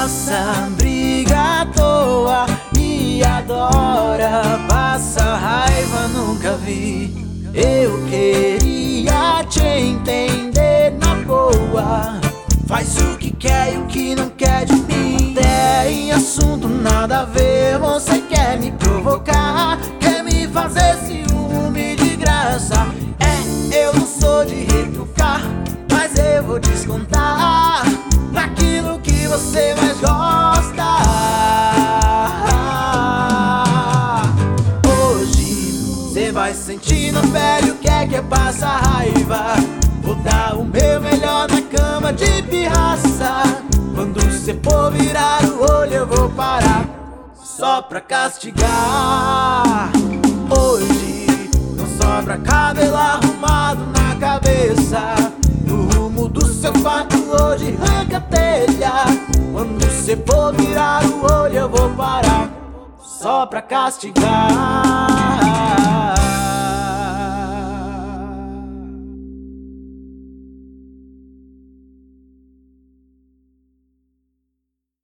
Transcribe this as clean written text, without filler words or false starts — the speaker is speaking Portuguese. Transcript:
pirraça, briga à toa e adora, passa raiva, nunca vi. Eu queria te entender na boa, faz o que quer e o que não quer de mim. Até em assunto nada a ver, você quer me provocar, quer me fazer ciúme de graça. Eu não sou de retrucar, mas eu vou descontar naquilo que você mais gosta. Hoje você vai sentir na pele o que é passar raiva. Vou dar o meu melhor na cama de pirraça. Quando você for virar o olho eu vou parar só pra castigar. Hoje não sobra cabelo arrumado na cabeça. No rumo do seu quarto hoje arranca a telha. Quando você for virar o olho eu vou parar só pra castigar.